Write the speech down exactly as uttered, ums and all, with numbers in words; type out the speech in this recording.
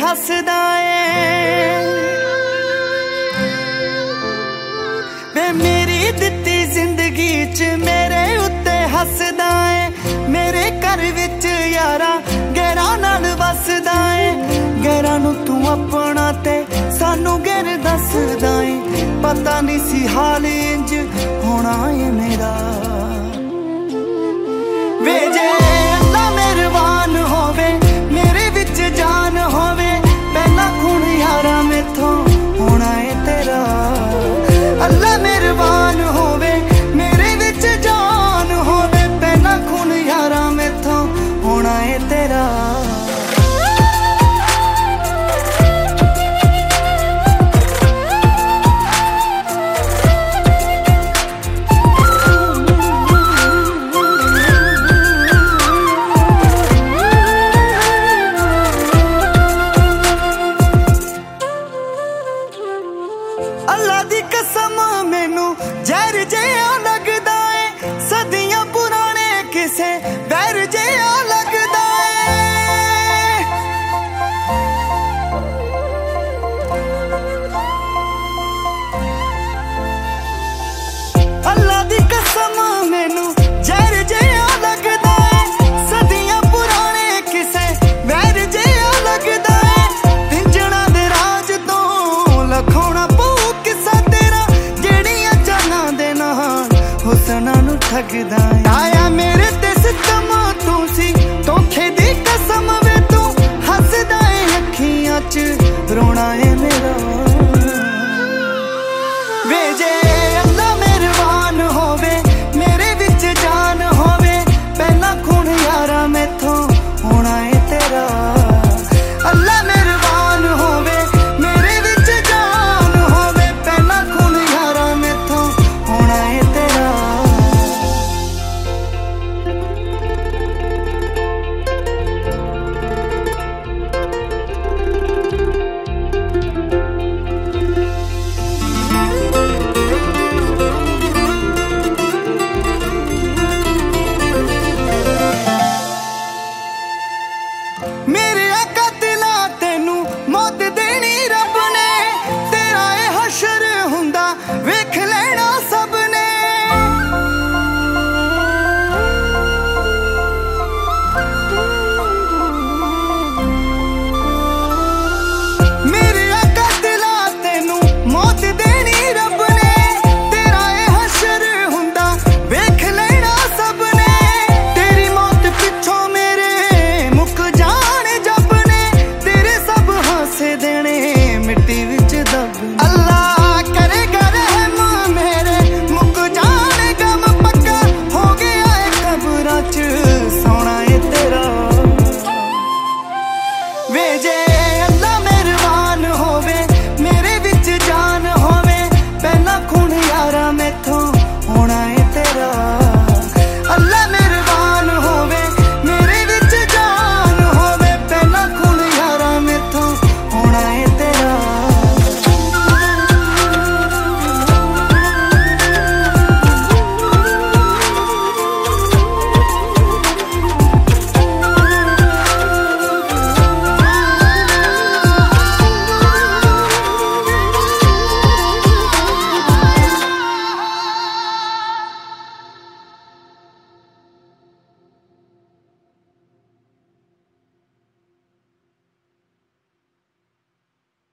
हसदा ए वे मेरी दित्ती जिंदगी च मेरे उत्ते हसदा ए मेरे घर विच यारा गैरां नाल वसदा ए गैरां नूं तू अपना ते सानू गैर दसदा ए पता नहीं सी हाल इंज होना है मेरा वे जे अल्लाह मेहरबान होवे मेरे विच जान होवे पहला खून यारा मेथों होना है तेरा अल्लाह मेहरबान होवे मेरे विच जान होवे पहला खून यारा मेथों होना है तेरा अल्लाह दी कसम मैनू जहर जिहा लगदा है सदियां पुराने किसे वैर जिहा लगदा है अल्लाह दी कसम मैनू जहर जिहा लगदा है सदियां पुराने किसे वैर जिहा लगदा है पिंजणा दे राज तो लखोना हुसना नू ठगदा आया मेरे ते सितम तू सी धोखे दी कसम वे तू हसदा है अखियां च रोना है मेरा।